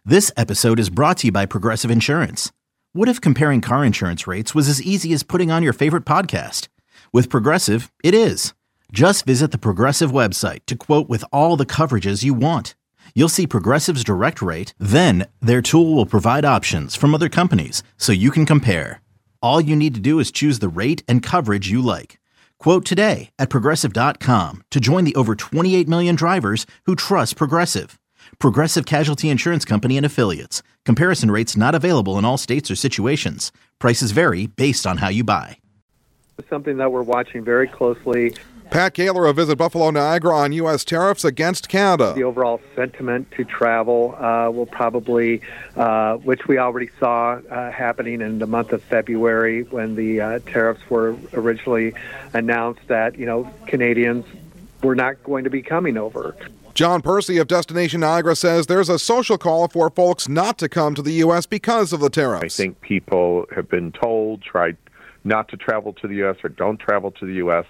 This episode is brought to you by Progressive Insurance. What if comparing car insurance rates was as easy as putting on your favorite podcast? With Progressive, it is. Just visit the Progressive website to quote with all the coverages you want. You'll see Progressive's direct rate, then their tool will provide options from other companies so you can compare. All you need to do is choose the rate and coverage you like. Quote today at Progressive.com to join the over 28 million drivers who trust Progressive. Progressive Casualty Insurance Company and Affiliates. Comparison rates not available in all states or situations. Prices vary based on how you buy. Something that we're watching very closely. Pat Kaler of Visit Buffalo Niagara on U.S. tariffs against Canada. The overall sentiment to travel will probably, which we already saw happening in the month of February when the tariffs were originally announced that, Canadians were not going to be coming over. John Percy of Destination Niagara says there's a social call for folks not to come to the U.S. because of the tariffs. I think people have been told, try not to travel to the U.S. or don't travel to the U.S.,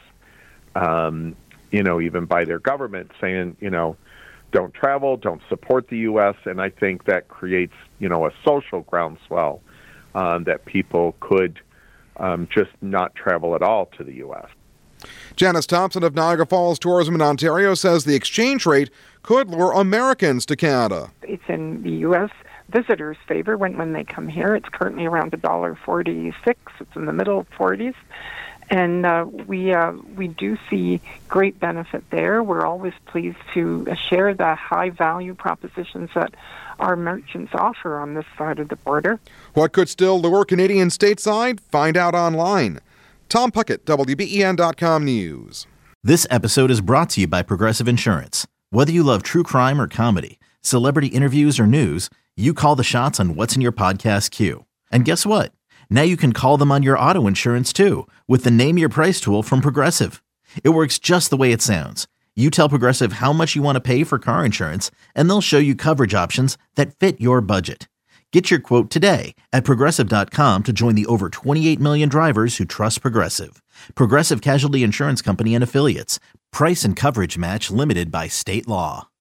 even by their government saying, don't travel, don't support the U.S., and I think that creates, a social groundswell that people could just not travel at all to the U.S. Janice Thompson of Niagara Falls Tourism in Ontario says the exchange rate could lure Americans to Canada. It's in the U.S. visitors' favor when they come here. It's currently around $1.46. It's in the middle 40s. And we do see great benefit there. We're always pleased to share the high value propositions that our merchants offer on this side of the border. What could still lure Canadians stateside? Find out online. Tom Puckett, WBEN.com News. This episode is brought to you by Progressive Insurance. Whether you love true crime or comedy, celebrity interviews or news, you call the shots on what's in your podcast queue. And guess what? Now you can call them on your auto insurance too with the Name Your Price tool from Progressive. It works just the way it sounds. You tell Progressive how much you want to pay for car insurance, and they'll show you coverage options that fit your budget. Get your quote today at Progressive.com to join the over 28 million drivers who trust Progressive. Progressive Casualty Insurance Company and Affiliates. Price and coverage match limited by state law.